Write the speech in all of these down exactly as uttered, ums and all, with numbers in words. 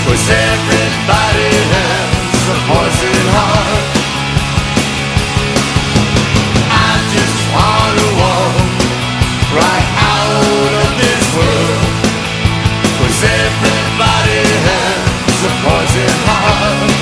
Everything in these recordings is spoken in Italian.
'cause everybody has a poison heart. I just wanna walk right out of this world, 'cause everybody has a poison heart.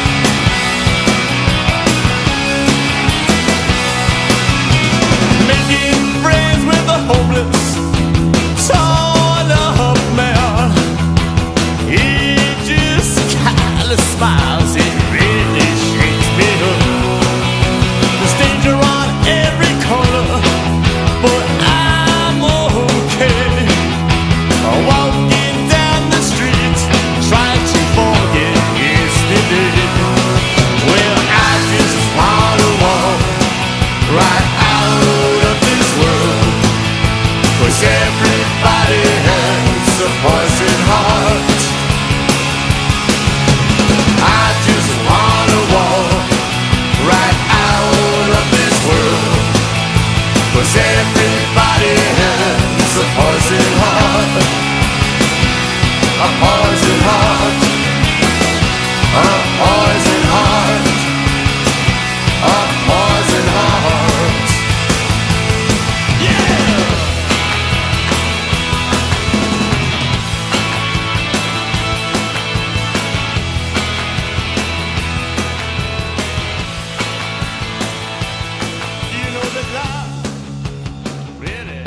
Making friends with the hopeless, torn up man. He just kinda smiles, it really shakes me up. There's danger on every corner, but I'm okay. Walking down the street, trying to forget yesterday. Well, I just wanna walk right out of this world, 'cause everybody has a poison heart. I just wanna walk right out of this world, 'cause everybody has a poison heart. A poison heart. A poison heart. A poison heart. Yeah! You know that love really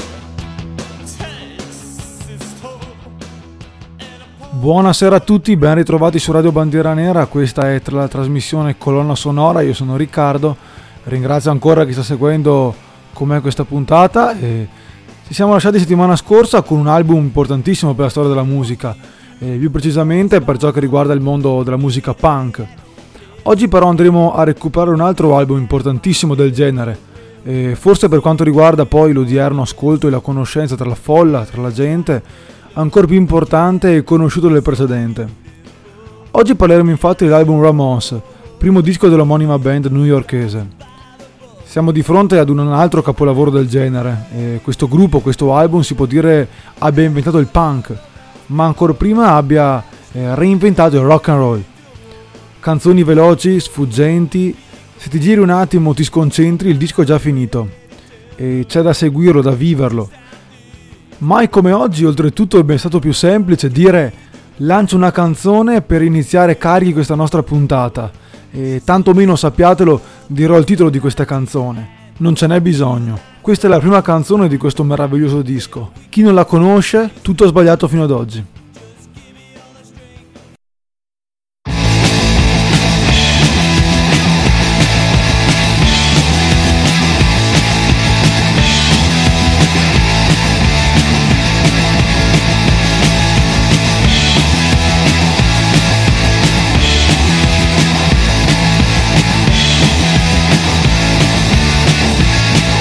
takes its toll. Buonasera a tutti, ben ritrovati su Radio Bandiera Nera. Questa è la trasmissione Colonna Sonora, io sono Riccardo, ringrazio ancora chi sta seguendo con me questa puntata. E ci siamo lasciati settimana scorsa con un album importantissimo per la storia della musica, e più precisamente per ciò che riguarda il mondo della musica punk. Oggi però andremo a recuperare un altro album importantissimo del genere, e forse per quanto riguarda poi l'odierno ascolto e la conoscenza tra la folla, tra la gente, ancora più importante e conosciuto del precedente. Oggi parleremo infatti dell'album Ramones, primo disco dell'omonima band newyorkese. Siamo di fronte ad un altro capolavoro del genere, e questo gruppo, questo album si può dire abbia inventato il punk, ma ancora prima abbia eh, reinventato il rock and roll. Canzoni veloci, sfuggenti, se ti giri un attimo ti sconcentri, il disco è già finito e c'è da seguirlo, da viverlo. Mai come oggi, oltretutto, è ben stato più semplice dire lancio una canzone per iniziare carichi questa nostra puntata, e tanto meno, sappiatelo, dirò il titolo di questa canzone. Non ce n'è bisogno. Questa è la prima canzone di questo meraviglioso disco. Chi non la conosce, tutto sbagliato fino ad oggi.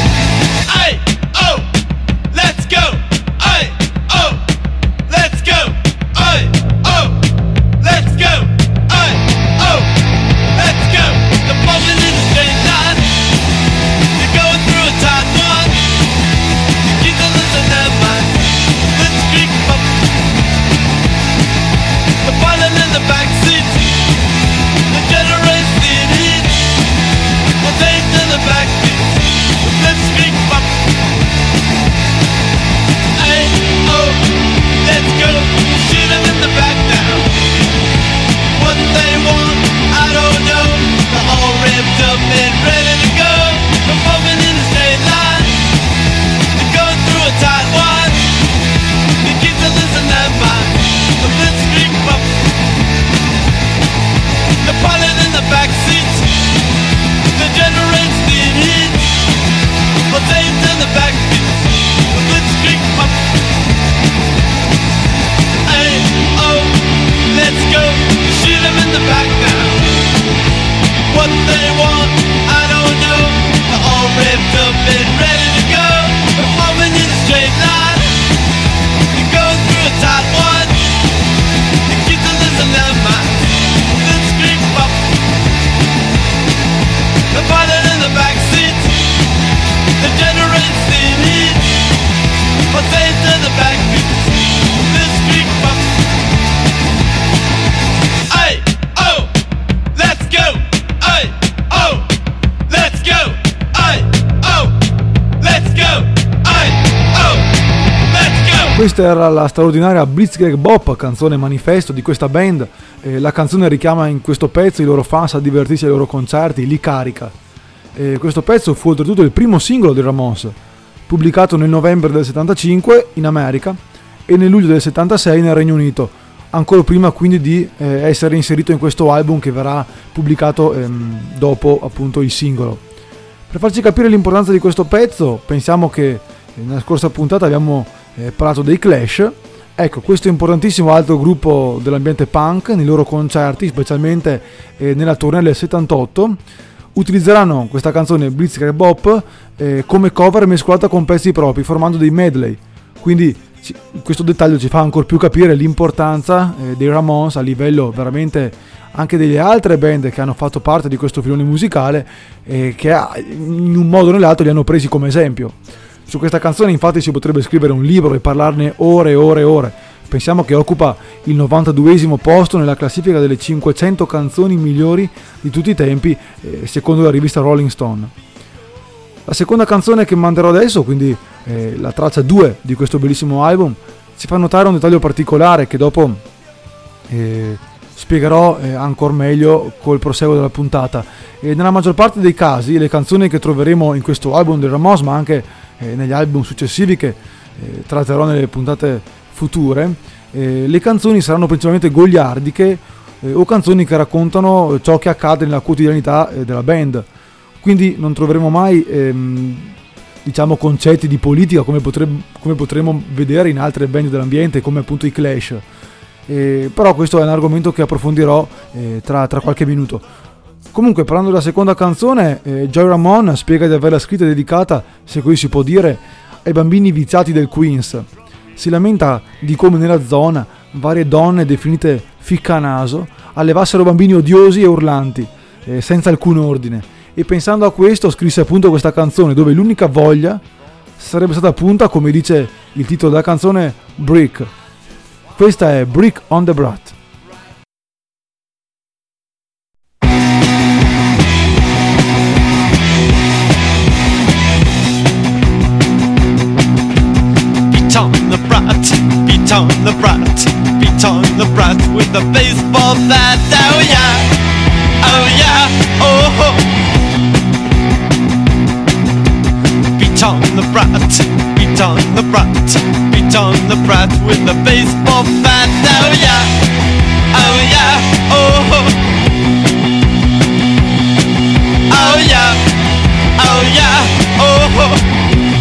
Let's go! Questa era la straordinaria Blitzkrieg Bop, canzone manifesto di questa band. Eh, la canzone richiama in questo pezzo i loro fans a divertirsi ai loro concerti, li carica. Eh, questo pezzo fu oltretutto il primo singolo dei Ramones, pubblicato nel novembre del settantacinque in America e nel luglio del settantasei nel Regno Unito, ancora prima quindi di eh, essere inserito in questo album che verrà pubblicato ehm, dopo appunto il singolo. Per farci capire l'importanza di questo pezzo, pensiamo che eh, nella scorsa puntata abbiamo eh, parlato dei Clash. Ecco, questo importantissimo altro gruppo dell'ambiente punk nei loro concerti, specialmente eh, nella tournée del settantotto, utilizzeranno questa canzone Blitzkrieg Bop eh, come cover mescolata con pezzi propri, formando dei medley. Quindi ci, questo dettaglio ci fa ancora più capire l'importanza eh, dei Ramones a livello veramente anche delle altre band che hanno fatto parte di questo filone musicale e che in un modo o nell'altro li hanno presi come esempio. Su questa canzone infatti si potrebbe scrivere un libro e parlarne ore e ore e ore. Pensiamo che occupa il novantaduesimo posto nella classifica delle cinquecento canzoni migliori di tutti i tempi, eh, secondo la rivista Rolling Stone. La seconda canzone che manderò adesso, quindi eh, la traccia due di questo bellissimo album, ci fa notare un dettaglio particolare che dopo eh, spiegherò eh, ancora meglio col proseguo della puntata. E nella maggior parte dei casi le canzoni che troveremo in questo album del Ramones, ma anche eh, negli album successivi che eh, tratterò nelle puntate future, eh, le canzoni saranno principalmente goliardiche eh, o canzoni che raccontano ciò che accade nella quotidianità eh, della band. Quindi non troveremo mai ehm, diciamo concetti di politica come, potreb- come potremo vedere in altre band dell'ambiente come appunto i Clash. Eh, però questo è un argomento che approfondirò eh, tra, tra qualche minuto. Comunque, parlando della seconda canzone, eh, Joey Ramone spiega di averla scritta e dedicata, se così si può dire, ai bambini viziati del Queens. Si lamenta di come nella zona varie donne definite ficcanaso allevassero bambini odiosi e urlanti, eh, senza alcun ordine. E pensando a questo scrisse appunto questa canzone, dove l'unica voglia sarebbe stata appunto, come dice il titolo della canzone, Brick. Questa è Brick on the Brat. Beat on the brat, beat on the brat, beat on the brat with a baseball bat. Oh yeah, oh yeah, oh. Beat on the brat, beat on the brat, beat on the brat with a baseball bat. Oh yeah, oh yeah, oh. Oh yeah, oh yeah, oh.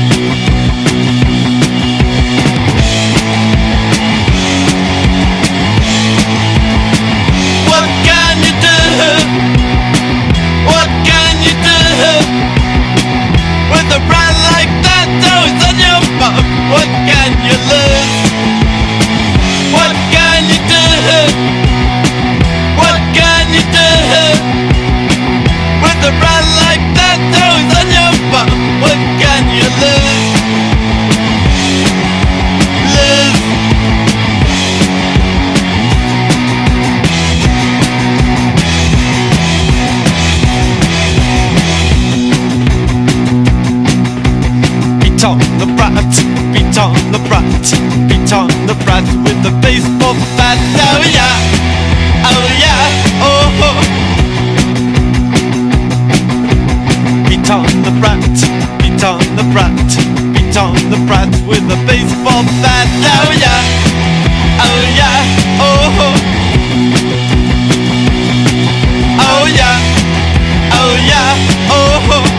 What can you do? What can you do with a brat like that? Oh, it's on your bum. What can you lose? What can you do? What can you do with a brat like that? Oh, it's on your bum. What can you lose? Lose. Beat on the brat, beat on the brat, beat on the brat with the baseball bat. Oh yeah, oh yeah, oh. Beat on the brat, beat on the brat, beat on the brat with a baseball bat. Oh yeah, oh yeah, oh. Oh yeah, oh yeah, oh.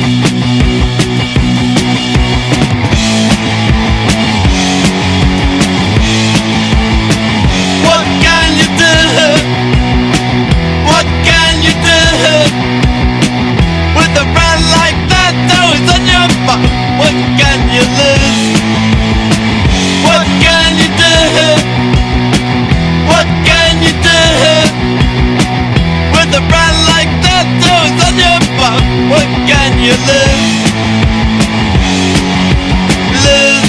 What can you do? What can you do with a brat like that? Oh, it's on your bum. What can you lose? What can you do? What can you do with a brat like that? Oh, it's on your bum. What can you lose? Lose.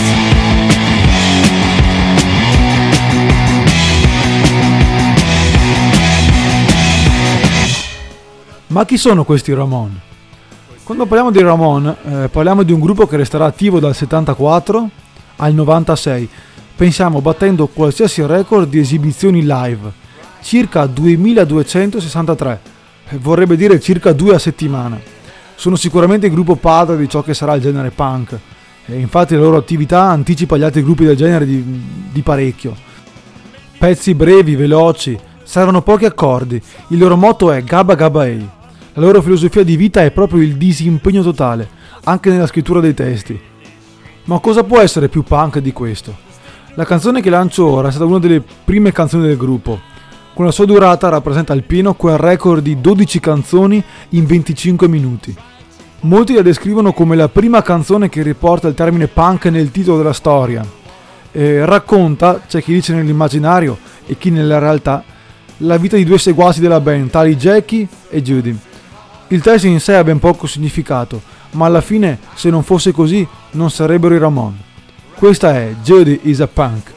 Ma chi sono questi Ramones? Quando parliamo di Ramones eh, parliamo di un gruppo che resterà attivo dal settantaquattro al novantasei, pensiamo battendo qualsiasi record di esibizioni live, circa duemiladuecentosessantatré, vorrebbe dire circa due a settimana. Sono sicuramente il gruppo padre di ciò che sarà il genere punk, e infatti la loro attività anticipa gli altri gruppi del genere di, di parecchio. Pezzi brevi, veloci, servono pochi accordi, il loro motto è Gabba Gabba Hey. La loro filosofia di vita è proprio il disimpegno totale, anche nella scrittura dei testi. Ma cosa può essere più punk di questo? La canzone che lancio ora è stata una delle prime canzoni del gruppo. Con la sua durata rappresenta al pieno quel record di dodici canzoni in venticinque minuti. Molti la descrivono come la prima canzone che riporta il termine punk nel titolo della storia. E racconta, c'è chi dice nell'immaginario e chi nella realtà, la vita di due seguaci della band, tali Jackie e Judy. Il testo in sé ha ben poco significato, ma alla fine, se non fosse così, non sarebbero i Ramon. Questa è Judy is a Punk.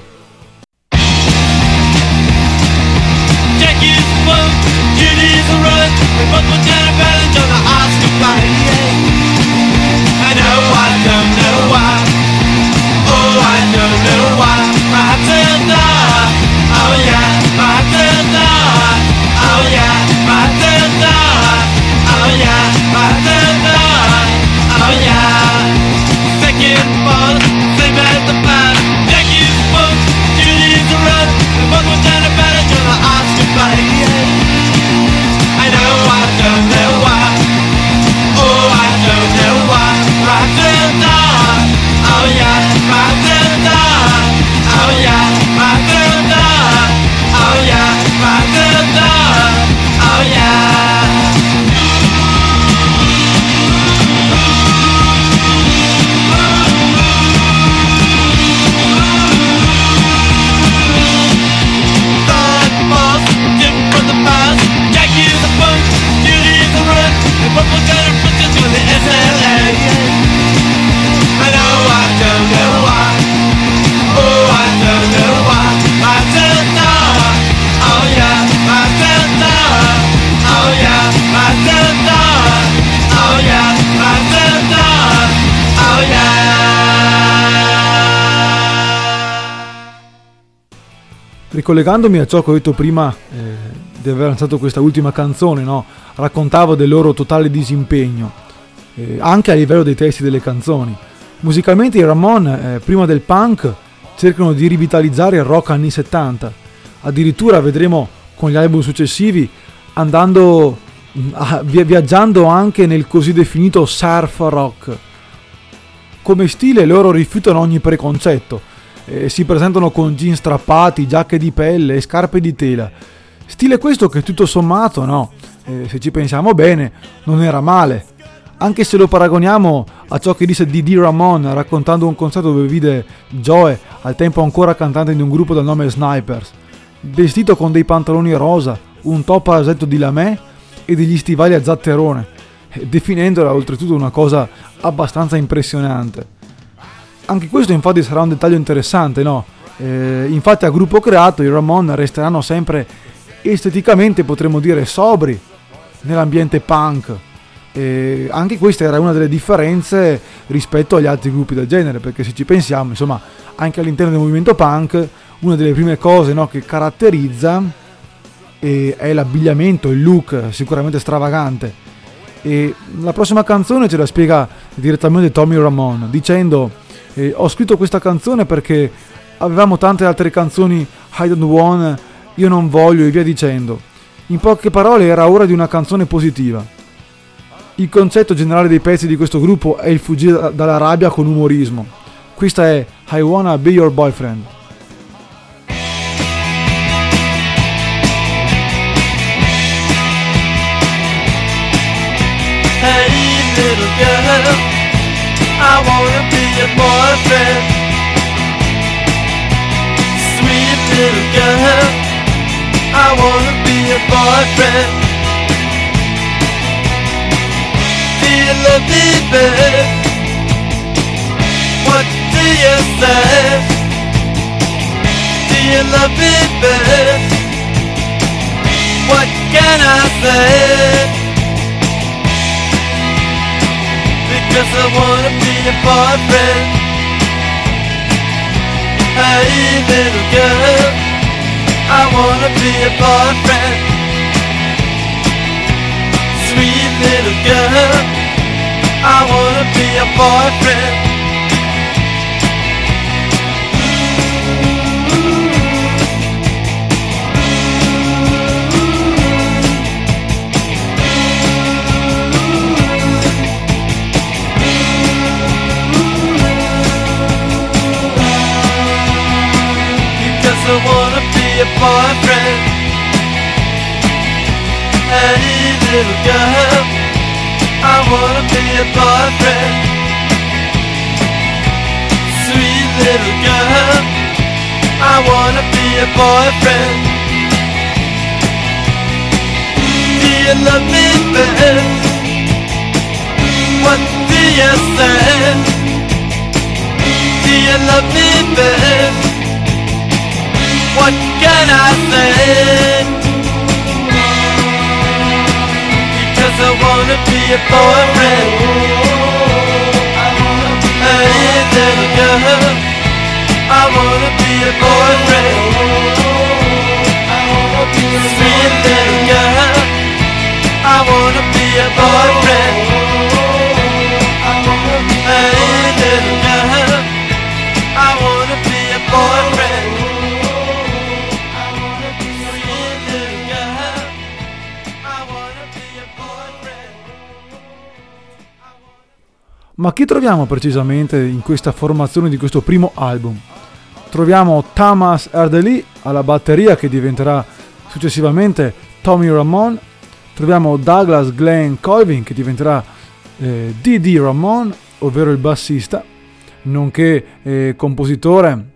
Jackie's a punk, Judy's a run. We both went down a balance on the Oscar fight. I know I don't know why. Oh, I don't know why. My turn die. Oh yeah, my turn die. Oh yeah, my turn die. Oh yeah, my turn die. Oh yeah. Second ball, same as the past. Jackie's a punk, Judy's a run. We both went down a balance on the Oscar fight. I know I don't know why. Oh, I don't know why. My turn die. Oh yeah, my turn die. Oh yeah, my turn die. Oh yeah, my turn die. Oh yeah. Third boss, Jim from the past. Jackie's a punk, Judy's a run. We both were gonna put you to the S L A. I know I don't know why. Oh, I don't know why. My turn die. Oh yeah, my turn die. Oh yeah, my turn die. Oh yeah, my turn die. Oh yeah. Ricollegandomi a ciò che ho detto prima eh, di aver lanciato questa ultima canzone, no? Raccontavo del loro totale disimpegno, eh, anche a livello dei testi delle canzoni. Musicalmente i Ramon, eh, prima del punk, cercano di rivitalizzare il rock anni settanta. Addirittura vedremo con gli album successivi andando a, viaggiando anche nel così definito surf rock. Come stile loro rifiutano ogni preconcetto, eh, si presentano con jeans strappati, giacche di pelle e scarpe di tela. Stile questo che tutto sommato, no, eh, se ci pensiamo bene, non era male. Anche se lo paragoniamo a ciò che disse Dee Dee Ramon raccontando un concerto dove vide Joe, al tempo ancora cantante di un gruppo dal nome Snipers, vestito con dei pantaloni rosa, un top a rasetto di lamè e degli stivali a zatterone, definendola oltretutto una cosa abbastanza impressionante. Anche questo infatti sarà un dettaglio interessante, no? Eh, infatti a gruppo creato i Ramon resteranno sempre esteticamente, potremmo dire, sobri nell'ambiente punk. E anche questa era una delle differenze rispetto agli altri gruppi del genere, perché se ci pensiamo, insomma, anche all'interno del movimento punk una delle prime cose, no, che caratterizza eh, è l'abbigliamento, il look sicuramente stravagante. E la prossima canzone ce la spiega direttamente Tommy Ramone dicendo eh, ho scritto questa canzone perché avevamo tante altre canzoni, I don't want, io non voglio e via dicendo. In poche parole era ora di una canzone positiva. Il concetto generale dei pezzi di questo gruppo è il fuggire dalla rabbia con umorismo. Questa è I Wanna Be Your Boyfriend. Hey little girl, I wanna be your boyfriend. Sweet little girl, I wanna be your boyfriend. Do you love me, babe? What do you say? Do you love me, babe? What can I say? Because I wanna be your boyfriend. Hey little girl, I wanna be a boyfriend. Sweet little girl, I wanna be a boyfriend. Because I wanna be a boyfriend. Hey little girl, I wanna be a boyfriend. Sweet little girl, I wanna be a boyfriend. Do you love me best? What do you say? Do you love me best? What can I say? Because I wanna be a boyfriend. Hey little girl, I wanna be a boyfriend. Sweet little girl, I wanna be a boyfriend. Hey little girl, I wanna be a boyfriend. Sweet little girl, I wanna be a boyfriend. Ma chi troviamo precisamente in questa formazione di questo primo album? Troviamo Thomas Erdely alla batteria, che diventerà successivamente Tommy Ramone. Troviamo Douglas Glenn Colvin, che diventerà eh, D D Ramone, ovvero il bassista, nonché eh, compositore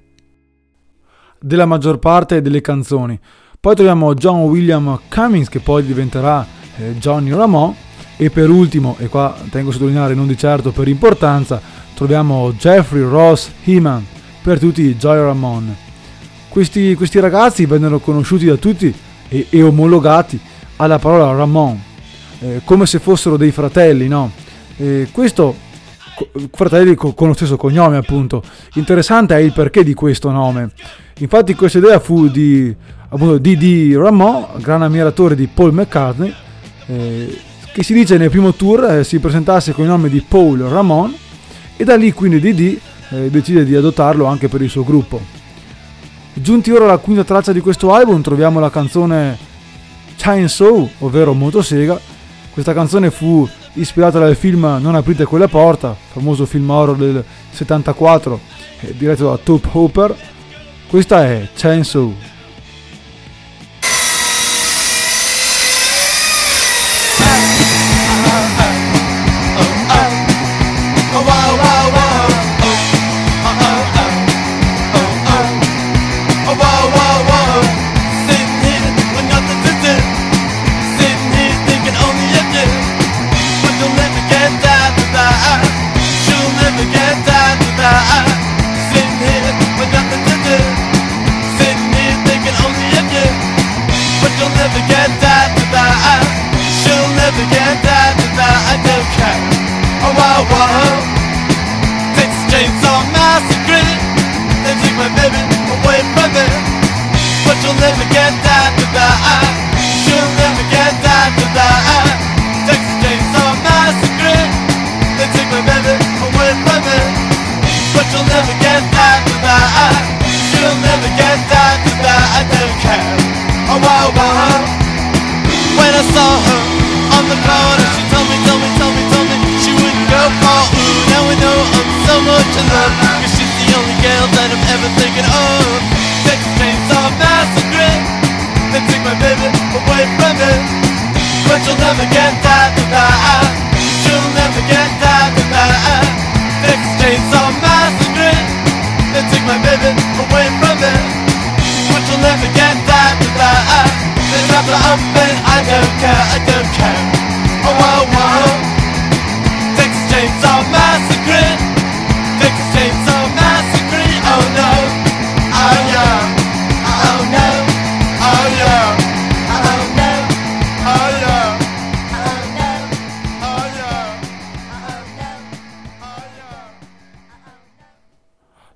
della maggior parte delle canzoni. Poi troviamo John William Cummings, che poi diventerà eh, Johnny Ramone. E per ultimo, e qua tengo a sottolineare non di certo per importanza, troviamo Jeffrey Ross Heeman, per tutti Joey Ramone. Questi, questi ragazzi vennero conosciuti da tutti e, e omologati alla parola Ramone, eh, come se fossero dei fratelli, no? Eh, questo, fratelli con, con lo stesso cognome appunto. Interessante è il perché di questo nome. Infatti questa idea fu di appunto D D Ramone, gran ammiratore di Paul McCartney, eh, che si dice nel primo tour eh, si presentasse con il nome di Paul Ramone, e da lì quindi D D eh, decide di adottarlo anche per il suo gruppo. Giunti ora alla quinta traccia di questo album, troviamo la canzone Chainsaw, ovvero Motosega. Questa canzone fu ispirata dal film Non aprite quella porta, famoso film horror del settantaquattro eh, diretto da Tobe Hooper. Questa è Chainsaw.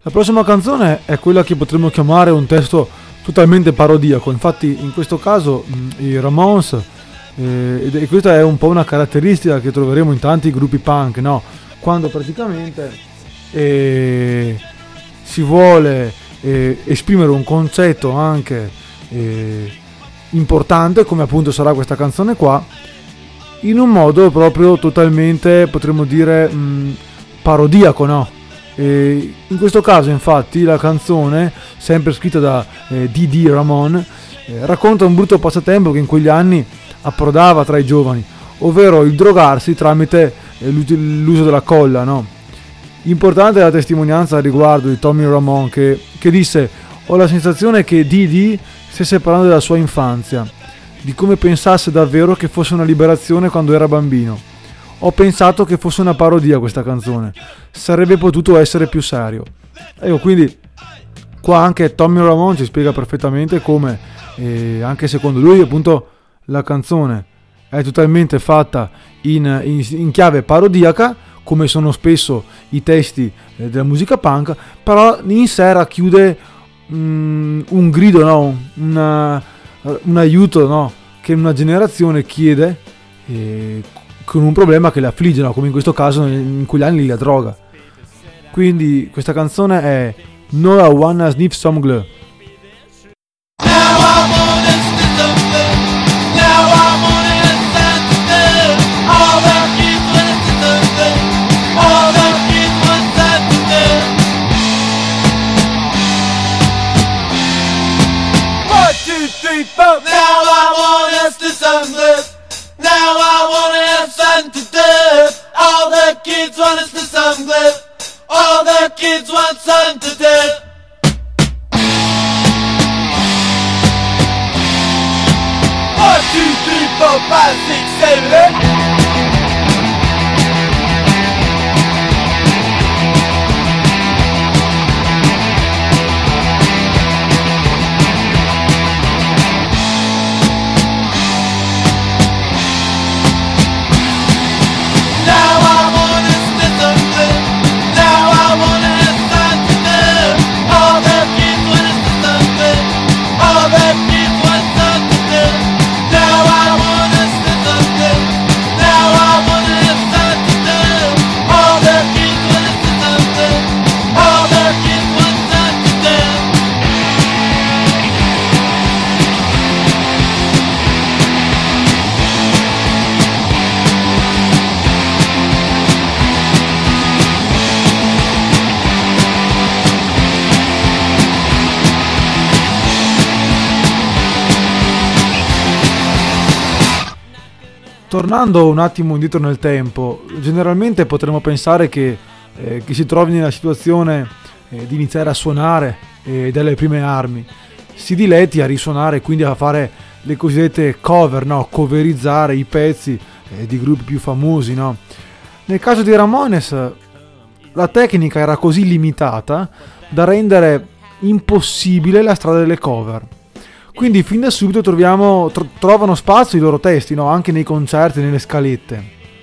La prossima canzone è quella che potremmo chiamare un testo totalmente parodiaco, infatti in questo caso mh, i Ramones, eh, e questa è un po' una caratteristica che troveremo in tanti gruppi punk, no? Quando praticamente eh, si vuole eh, esprimere un concetto anche eh, importante, come appunto sarà questa canzone qua, in un modo proprio totalmente, potremmo dire, mh, parodiaco, no? E in questo caso infatti la canzone, sempre scritta da eh, Dee Ramone, eh, racconta un brutto passatempo che in quegli anni approdava tra i giovani, ovvero il drogarsi tramite eh, l'uso della colla, no? Importante è la testimonianza a riguardo di Tommy Ramone che, che disse: ho la sensazione che Dee stesse parlando della sua infanzia, di come pensasse davvero che fosse una liberazione quando era bambino. Ho pensato che fosse una parodia questa canzone, sarebbe potuto essere più serio. Ecco, quindi qua anche Tommy Ramone ci spiega perfettamente come, eh, anche secondo lui appunto, la canzone è totalmente fatta in, in, in chiave parodiaca, come sono spesso i testi eh, della musica punk, però in sé racchiude mm, un grido, no? Una, un aiuto, no? Che una generazione chiede eh, con un problema che le affligge, no? Come in questo caso in quegli anni la droga. Quindi questa canzone è No I Wanna Sniff Some Glue. Now I wanna have something to do. All the kids want is to some glue. All the kids want something to do. One, two, three, four, five, six, seven, eight. Tornando un attimo indietro nel tempo, generalmente potremmo pensare che eh, chi si trovi nella situazione eh, di iniziare a suonare eh, delle prime armi si diletti a risuonare, quindi a fare le cosiddette cover, no? Coverizzare i pezzi eh, di gruppi più famosi, no? Nel caso di Ramones la tecnica era così limitata da rendere impossibile la strada delle cover. Quindi fin da subito troviamo, tro- trovano spazio i loro testi, no? Anche nei concerti, nelle scalette.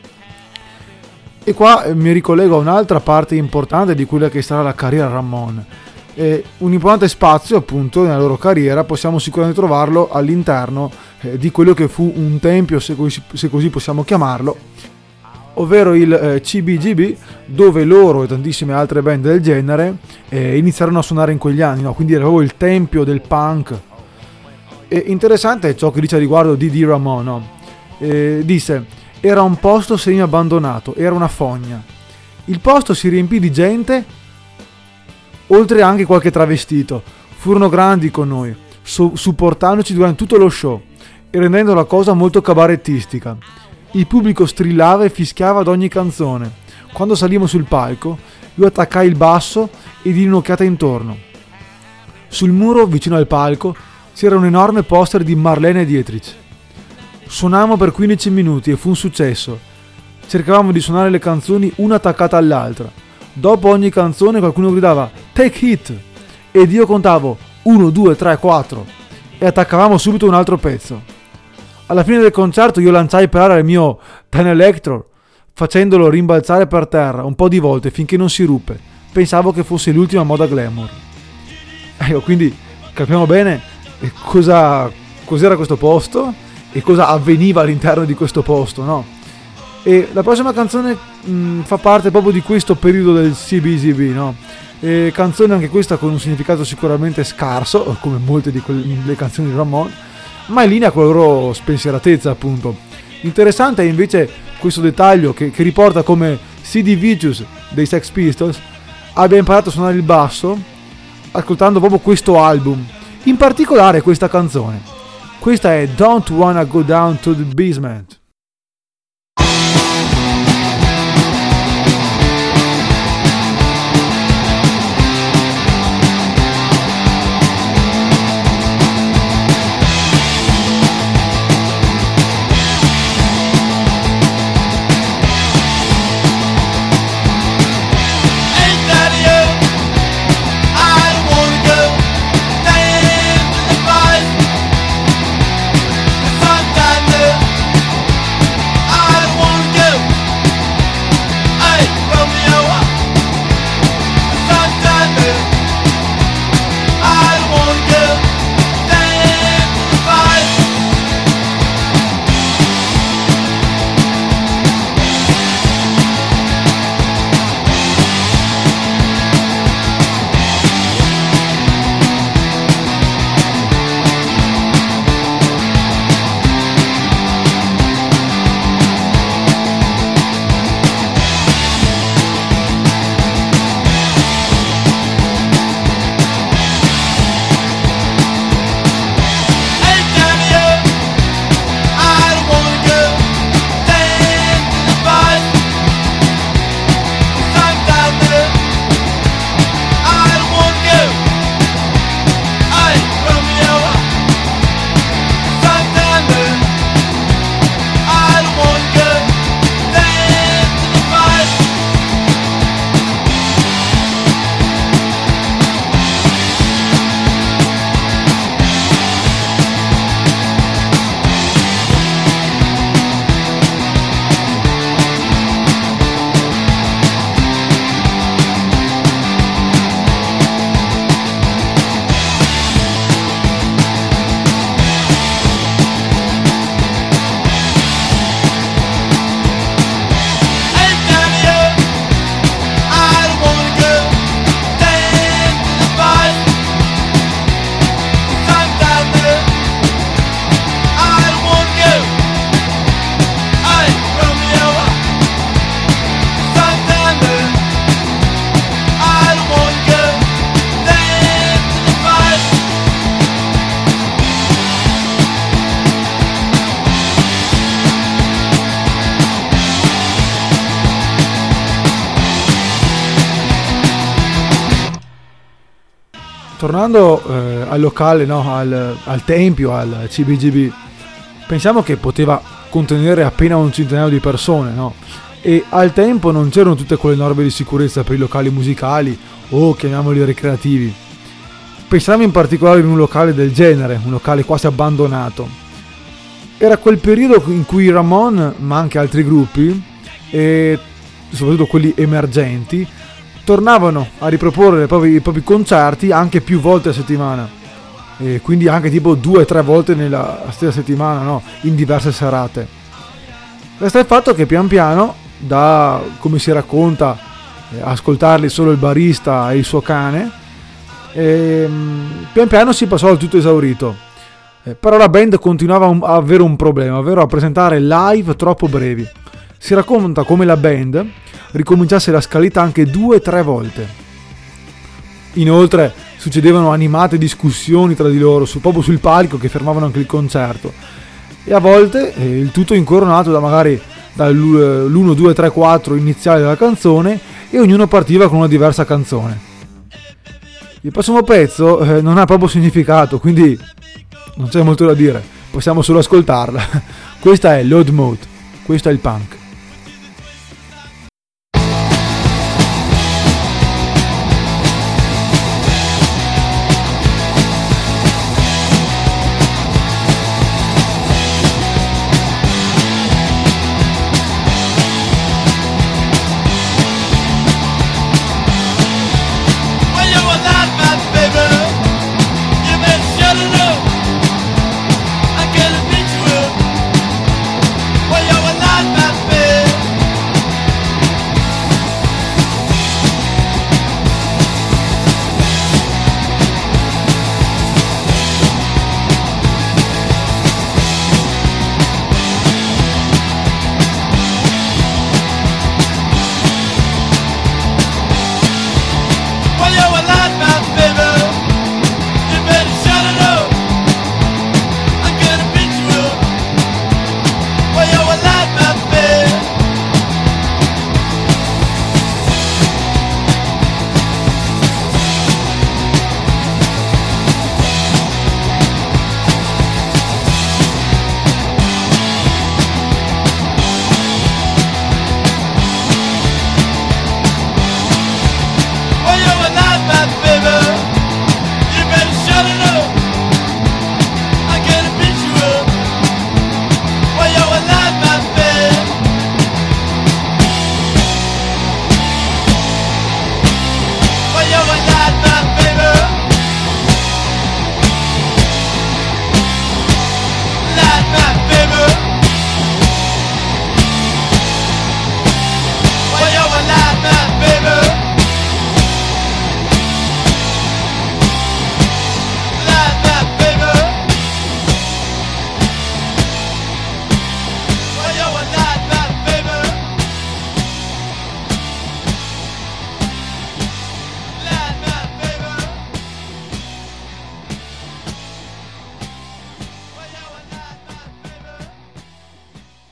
E qua eh, mi ricollego a un'altra parte importante di quella che sarà la carriera Ramone. Eh, un importante spazio appunto nella loro carriera possiamo sicuramente trovarlo all'interno eh, di quello che fu un tempio, se così, se così possiamo chiamarlo, ovvero il eh, C B G B, dove loro e tantissime altre band del genere eh, iniziarono a suonare in quegli anni, no? Quindi era proprio il tempio del punk. E interessante è ciò che dice a riguardo di Dee Ramone, no? eh, disse: era un posto semi abbandonato, era una fogna. Il posto si riempì di gente, oltre anche qualche travestito. Furono grandi con noi, su- supportandoci durante tutto lo show e rendendo la cosa molto cabarettistica. Il pubblico strillava e fischiava ad ogni canzone. Quando salimmo sul palco, io attaccai il basso e di un'occhiata intorno. Sul muro vicino al palco c'era un enorme poster di Marlene Dietrich. Suonammo per quindici minuti e fu un successo. Cercavamo di suonare le canzoni una attaccata all'altra. Dopo ogni canzone qualcuno gridava "Take it!" ed io contavo uno, due, tre, quattro e attaccavamo subito un altro pezzo. Alla fine del concerto io lanciai per aria il mio Ten Electro, facendolo rimbalzare per terra un po' di volte finché non si ruppe. pensavo che fosse l'ultima moda glamour. Ecco, quindi capiamo bene cosa, cos'era questo posto e cosa avveniva all'interno di questo posto, no? E la prossima canzone mh, fa parte proprio di questo periodo del C B G B, no? E canzone anche questa con un significato sicuramente scarso, come molte di quelle canzoni di Ramon, ma in linea con la loro spensieratezza, appunto. Interessante è invece questo dettaglio che, che riporta come Sid Vicious dei Sex Pistols abbia imparato a suonare il basso ascoltando proprio questo album, in particolare questa canzone. Questa è Don't Wanna Go Down to the Basement. Tornando eh, al locale, no, al, al tempio, al C B G B, pensiamo che poteva contenere appena un centinaio di persone, no? E al tempo non c'erano tutte quelle norme di sicurezza per i locali musicali o chiamiamoli ricreativi. Pensavamo in particolare in un locale del genere, un locale quasi abbandonato. Era quel periodo in cui Ramon, ma anche altri gruppi, e soprattutto quelli emergenti, tornavano a riproporre i propri, i propri concerti anche più volte a settimana, e quindi anche tipo due o tre volte nella stessa settimana, no? In diverse serate. Resta il fatto che pian piano, da come si racconta, eh, ascoltarli solo il barista e il suo cane, e, pian piano si passò al tutto esaurito. Eh, però la band continuava un, a avere un problema, ovvero a presentare live troppo brevi. Si racconta come la band ricominciasse la scaletta anche due o tre volte. Inoltre succedevano animate discussioni tra di loro su, proprio sul palco, che fermavano anche il concerto, e a volte eh, il tutto incoronato da magari dall'uno, due, tre, quattro iniziale della canzone, e ognuno partiva con una diversa canzone. Il prossimo pezzo eh, non ha proprio significato, quindi non c'è molto da dire, possiamo solo ascoltarla. Questa è Load Mode, questo è il punk.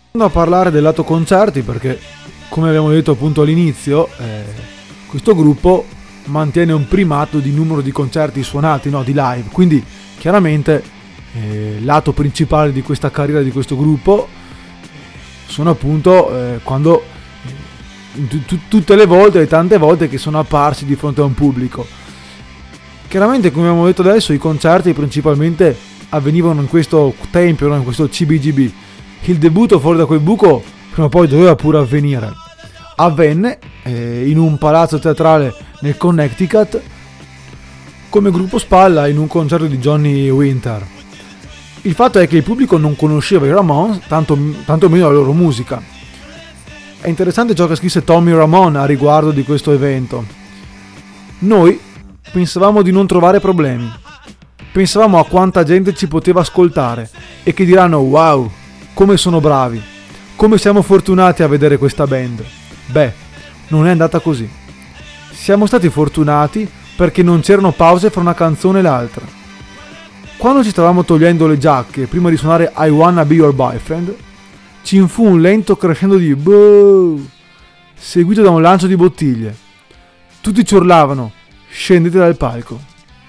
A parlare del lato concerti, perché come abbiamo detto appunto all'inizio, eh, questo gruppo mantiene un primato di numero di concerti suonati, no, di live, quindi chiaramente eh, il lato principale di questa carriera di questo gruppo sono appunto eh, quando eh, t- t- tutte le volte e tante volte che sono apparsi di fronte a un pubblico. Chiaramente, come abbiamo detto adesso, i concerti principalmente avvenivano in questo tempio, no? In questo C B G B. Il debutto fuori da quel buco prima o poi doveva pure avvenire. Avvenne eh, in un palazzo teatrale nel Connecticut come gruppo spalla in un concerto di Johnny Winter. Il fatto è che il pubblico non conosceva i Ramones, tanto, tanto meno la loro musica. È interessante ciò che scrisse Tommy Ramone a riguardo di questo evento. Noi pensavamo di non trovare problemi. Pensavamo a quanta gente ci poteva ascoltare e che diranno wow, come sono bravi, come siamo fortunati a vedere questa band. Beh, non è andata così. Siamo stati fortunati perché non c'erano pause fra una canzone e l'altra. Quando ci stavamo togliendo le giacche prima di suonare I Wanna Be Your Boyfriend, ci infu un lento crescendo di boh, seguito da un lancio di bottiglie. Tutti ci urlavano, scendete dal palco.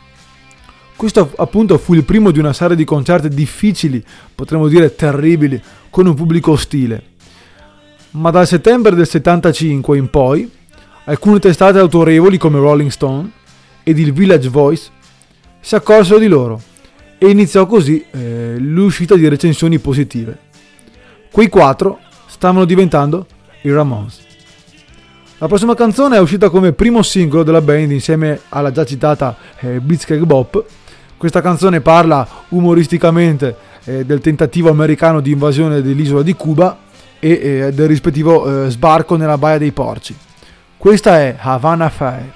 Questo appunto fu il primo di una serie di concerti difficili, potremmo dire terribili, con un pubblico ostile. Ma dal settembre del settantacinque in poi, alcune testate autorevoli come Rolling Stone ed il Village Voice si accorsero di loro e iniziò così eh, l'uscita di recensioni positive. Quei quattro stavano diventando i Ramones. La prossima canzone è uscita come primo singolo della band insieme alla già citata eh, Blitzkrieg Bop. Questa canzone parla umoristicamente eh, del tentativo americano di invasione dell'isola di Cuba e eh, del rispettivo eh, sbarco nella Baia dei Porci. Questa è Havana Fire.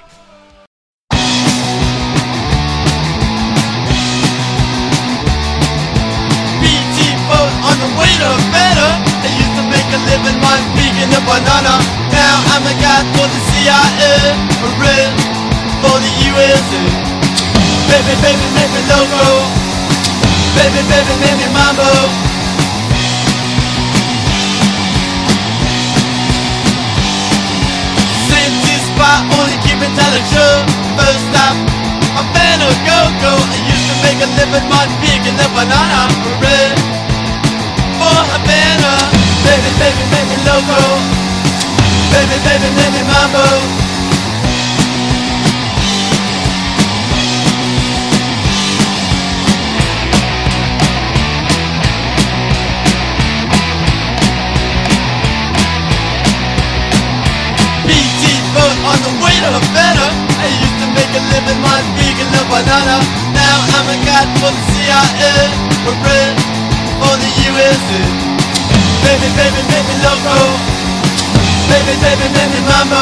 Living my speaking the banana. Now I'm a guy for the C I A, a red for the U S A. Baby, baby, make me loco. Baby, baby, make me mambo. Safety spot, only keep it till the show. First stop, I'm better go go. I used to make a living my speaking the banana. A red for Havana. Baby, baby, make me loco. Baby, baby, make me mambo. B T boat on the way to Havana. I used to make a living my vegan the banana. Now I'm a guy for the C I A, a red for the U S A. Baby, baby, make me loco. Baby, baby, make me mambo.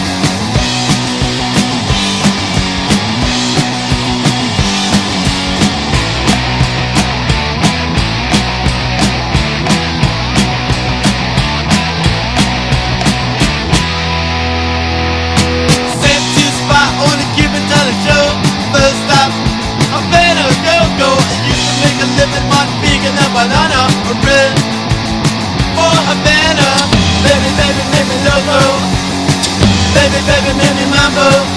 Safety spot, only keep it till the show. First stop, I'm better go go. I used to make a living on vegan and banana, a red for Havana. Baby, baby, make me loco. Baby, baby, make me mambo.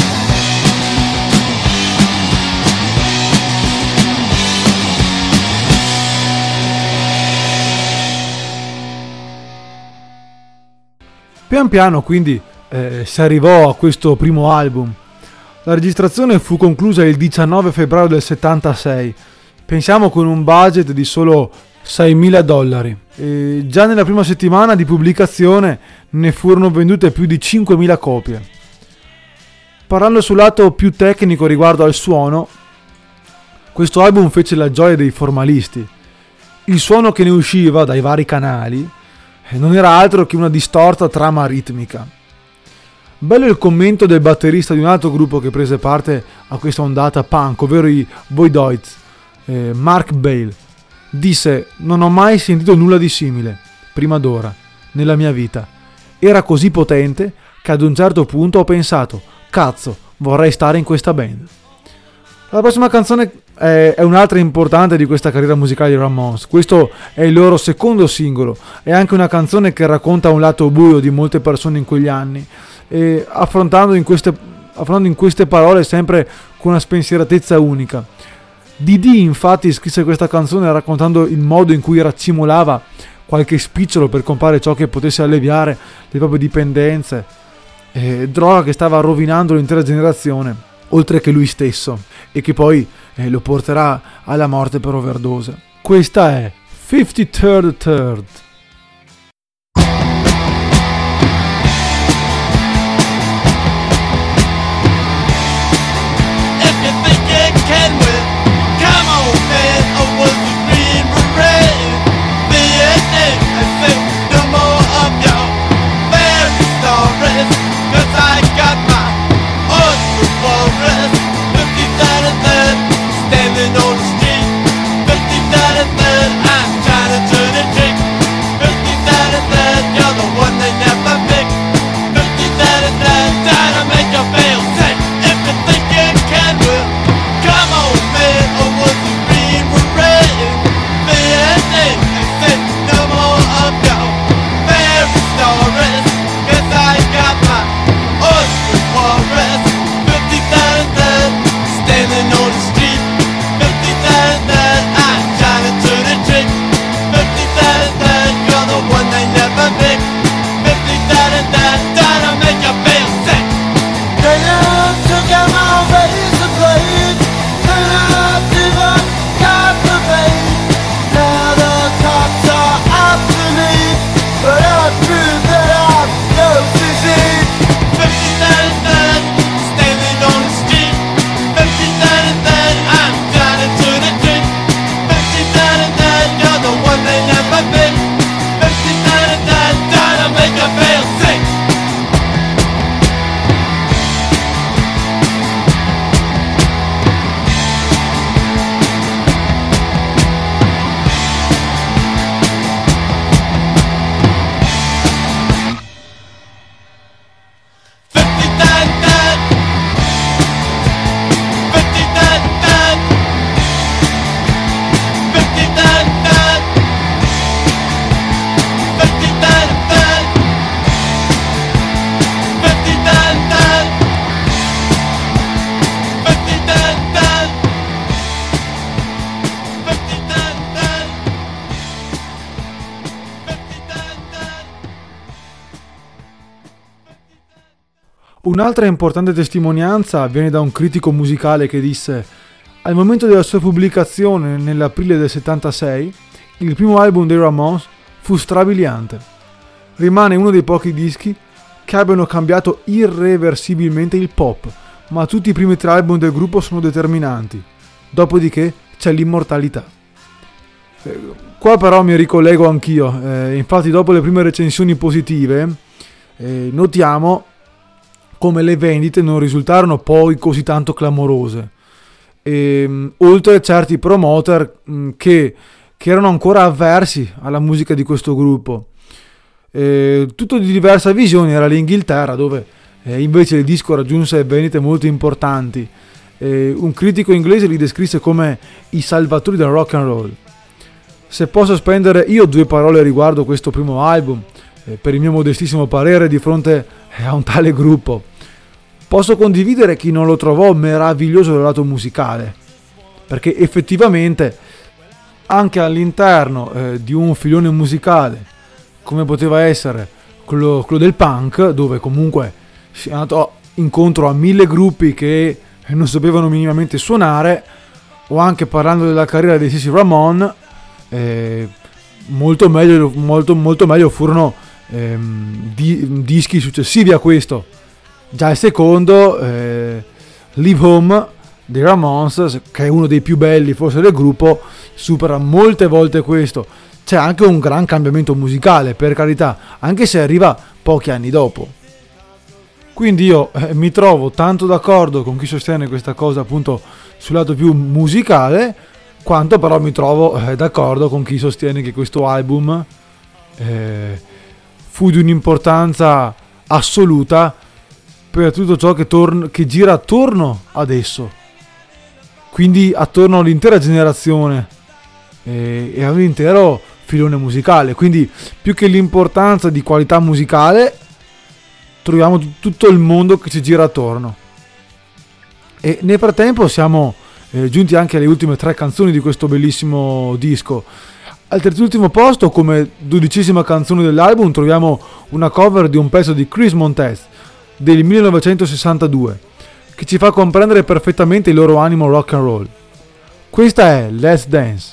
Pian piano quindi eh, si arrivò a questo primo album. La registrazione fu conclusa il diciannove febbraio del settantasei. Pensiamo con un budget di solo seimila dollari. E già nella prima settimana di pubblicazione ne furono vendute più di cinquemila copie. Parlando sul lato più tecnico riguardo al suono, questo album fece la gioia dei formalisti. Il suono che ne usciva dai vari canali non era altro che una distorta trama ritmica. Bello il commento del batterista di un altro gruppo che prese parte a questa ondata punk, ovvero i Voidoids, eh, Mark Bale. Disse: non ho mai sentito nulla di simile, prima d'ora, nella mia vita. Era così potente che ad un certo punto ho pensato: cazzo, vorrei stare in questa band. La prossima canzone è, è un'altra importante di questa carriera musicale di Ramones. Questo è il loro secondo singolo, è anche una canzone che racconta un lato buio di molte persone in quegli anni, e affrontando in queste, affrontando in queste parole sempre con una spensieratezza unica. Dee infatti scrisse questa canzone raccontando il modo in cui raccimolava qualche spicciolo per comprare ciò che potesse alleviare le proprie dipendenze, eh, droga che stava rovinando l'intera generazione, oltre che lui stesso, e che poi eh, lo porterà alla morte per overdose. Questa è fifty-third Third. Un'altra importante testimonianza viene da un critico musicale che disse: al momento della sua pubblicazione nell'aprile del settantasei, il primo album dei Ramones fu strabiliante. Rimane uno dei pochi dischi che abbiano cambiato irreversibilmente il pop, ma tutti i primi tre album del gruppo sono determinanti. Dopodiché c'è l'immortalità. Eh, qua però mi ricollego anch'io, eh, infatti dopo le prime recensioni positive eh, notiamo come le vendite non risultarono poi così tanto clamorose, e, oltre certi promoter mh, che, che erano ancora avversi alla musica di questo gruppo. E, tutto di diversa visione era l'Inghilterra, dove eh, invece il disco raggiunse vendite molto importanti. E, un critico inglese li descrisse come i salvatori del rock and roll. Se posso spendere io due parole riguardo questo primo album, eh, per il mio modestissimo parere di fronte a un tale gruppo, posso condividere chi non lo trovò meraviglioso dal lato musicale, perché effettivamente anche all'interno eh, di un filone musicale come poteva essere quello, quello del punk, dove comunque si è andato incontro a mille gruppi che non sapevano minimamente suonare, o anche parlando della carriera dei stessi Ramones, eh, molto meglio molto, molto meglio furono ehm, di, dischi successivi a questo. Già il secondo, eh, Leave Home dei Ramones, che è uno dei più belli forse del gruppo, supera molte volte questo. C'è anche un gran cambiamento musicale, per carità, anche se arriva pochi anni dopo. Quindi io eh, mi trovo tanto d'accordo con chi sostiene questa cosa appunto sul lato più musicale, quanto però mi trovo eh, d'accordo con chi sostiene che questo album eh, fu di un'importanza assoluta per tutto ciò che, torn- che gira attorno ad esso. quindi attorno all'intera generazione e, e all'intero filone musicale. Quindi più che l'importanza di qualità musicale, troviamo t- tutto il mondo che ci gira attorno. E nel frattempo siamo eh, giunti anche alle ultime tre canzoni di questo bellissimo disco. Al terzultimo posto, come dodicesima canzone dell'album, troviamo una cover di un pezzo di Chris Montez del millenovecentosessantadue, che ci fa comprendere perfettamente il loro animo rock and roll. Questa è Let's Dance.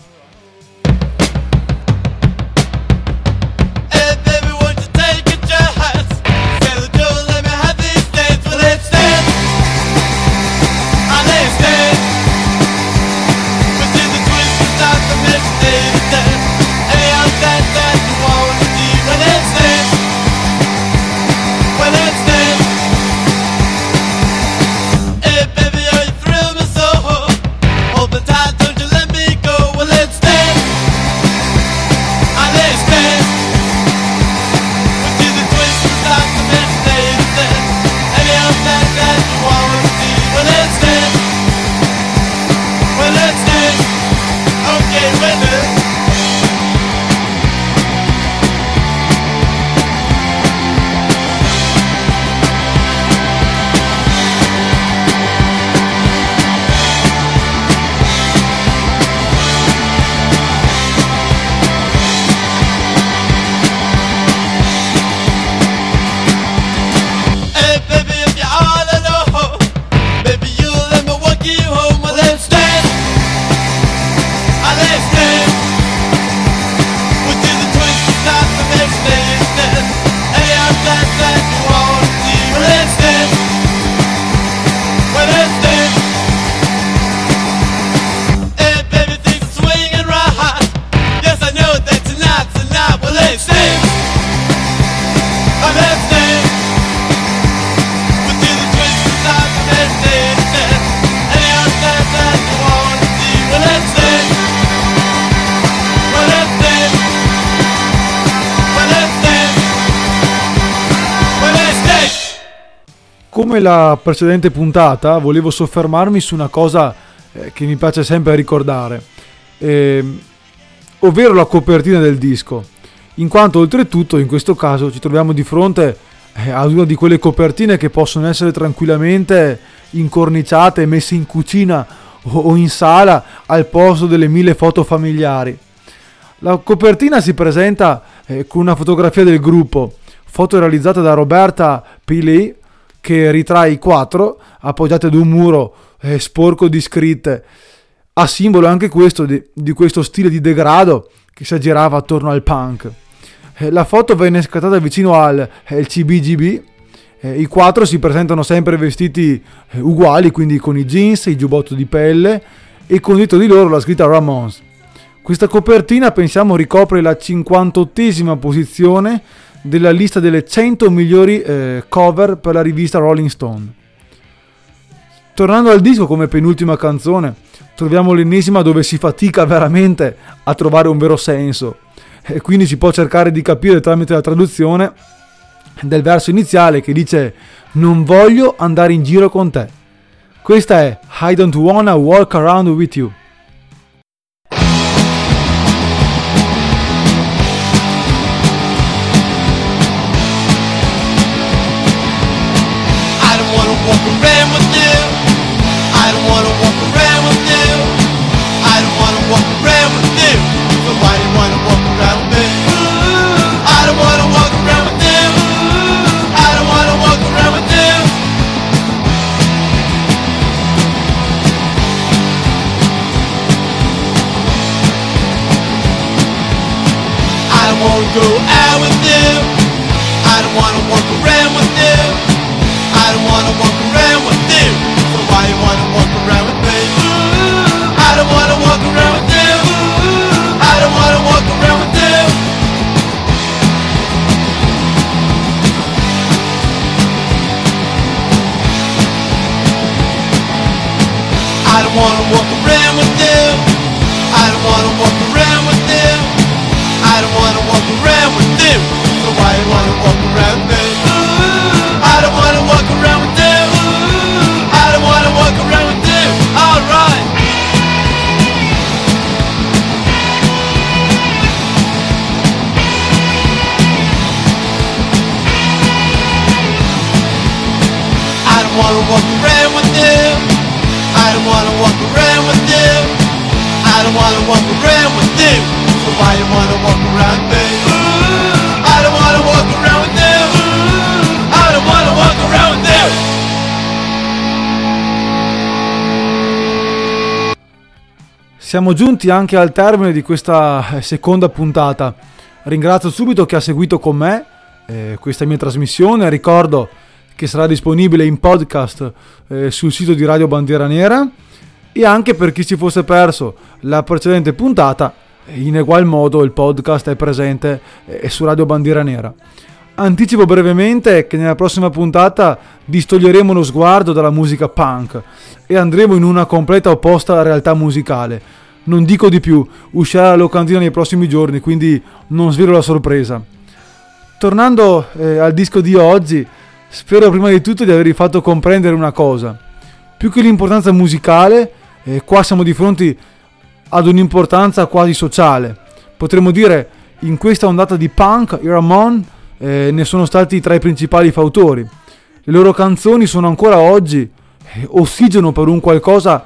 Come la precedente puntata, volevo soffermarmi su una cosa eh, che mi piace sempre ricordare, eh, ovvero la copertina del disco, in quanto oltretutto in questo caso ci troviamo di fronte eh, ad una di quelle copertine che possono essere tranquillamente incorniciate e messe in cucina o, o in sala al posto delle mille foto familiari. La copertina si presenta eh, con una fotografia del gruppo, foto realizzata da Roberta Pillay, che ritrae i quattro appoggiati ad un muro eh, sporco di scritte, a simbolo anche questo di, di questo stile di degrado che si aggirava attorno al punk. Eh, la foto venne scattata vicino al eh, C B G B. Eh, i quattro si presentano sempre vestiti eh, uguali, quindi con i jeans, il giubbotto di pelle e con dietro di loro la scritta Ramones. Questa copertina, pensiamo, ricopre la cinquantottesima posizione della lista delle cento migliori eh, cover per la rivista Rolling Stone. Tornando al disco, come penultima canzone, troviamo l'ennesima dove si fatica veramente a trovare un vero senso, e quindi si può cercare di capire tramite la traduzione del verso iniziale che dice: non voglio andare in giro con te. Questa è I Don't Wanna Walk Around With You. Walk around with you. I don't wanna walk around with you. I don't wanna walk around with you. So why do you wanna walk around with me? I don't wanna walk around with you. I don't wanna walk around with you. I don't wanna go out with you. I don't wanna walk around with you. I don't wanna walk around with you. So why you wanna walk around with me? I don't wanna walk around with you. I don't wanna walk around with you. I don't wanna walk around with you. I don't wanna walk around with you. I don't wanna walk around with you. So why you wanna walk around with me? I don't wanna walk around with you. I don't wanna walk around with you. Alright. wanna walk around with you. I don't wanna walk around with you. I don't wanna walk around with you. So why you wanna walk around me? I don't wanna walk around with you. I don't wanna walk around with you. Siamo giunti anche al termine di questa seconda puntata. Ringrazio subito chi ha seguito con me eh, questa mia trasmissione. Ricordo che sarà disponibile in podcast eh, sul sito di Radio Bandiera Nera, e anche per chi si fosse perso la precedente puntata, in egual modo il podcast è presente eh, su Radio Bandiera Nera. Anticipo brevemente che nella prossima puntata distoglieremo lo sguardo dalla musica punk e andremo in una completa opposta realtà musicale. Non dico di più, uscirà la locandina nei prossimi giorni, quindi non svelo la sorpresa. Tornando eh, al disco di oggi, spero prima di tutto di avervi fatto comprendere una cosa. Più che l'importanza musicale, eh, qua siamo di fronte ad un'importanza quasi sociale. Potremmo dire, in questa ondata di punk, i Ramones eh, ne sono stati tra i principali fautori. Le loro canzoni sono ancora oggi eh, ossigeno per un qualcosa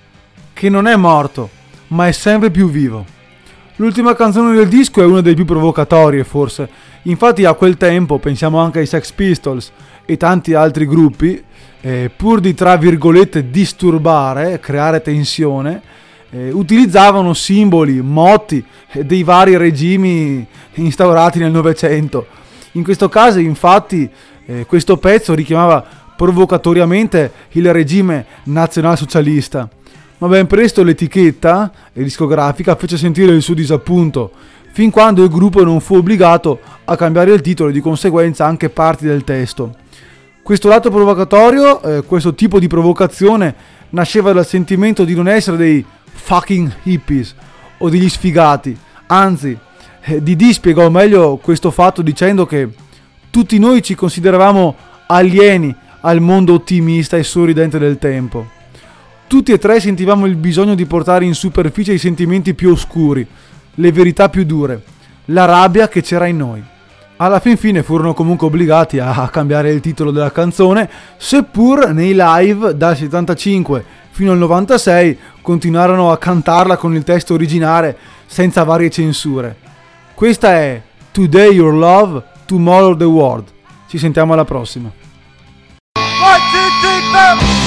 che non è morto, ma è sempre più vivo. L'ultima canzone del disco è una delle più provocatorie, forse. Infatti a quel tempo, pensiamo anche ai Sex Pistols e tanti altri gruppi, eh, pur di tra virgolette disturbare, creare tensione, eh, utilizzavano simboli, motti eh, dei vari regimi instaurati nel Novecento. In questo caso, infatti, eh, questo pezzo richiamava provocatoriamente il regime nazionalsocialista. Ma ben presto l'etichetta e discografica fece sentire il suo disappunto, fin quando il gruppo non fu obbligato a cambiare il titolo e di conseguenza anche parti del testo. Questo lato provocatorio, eh, questo tipo di provocazione, nasceva dal sentimento di non essere dei fucking hippies o degli sfigati, anzi, eh, Dee spiegò meglio questo fatto dicendo che tutti noi ci consideravamo alieni al mondo ottimista e sorridente del tempo. Tutti e tre sentivamo il bisogno di portare in superficie i sentimenti più oscuri, le verità più dure, la rabbia che c'era in noi. Alla fin fine furono comunque obbligati a cambiare il titolo della canzone, seppur nei live dal settantacinque fino al novantasei continuarono a cantarla con il testo originale senza varie censure. Questa è Today Your Love, Tomorrow the World. Ci sentiamo alla prossima. One, two, three, four.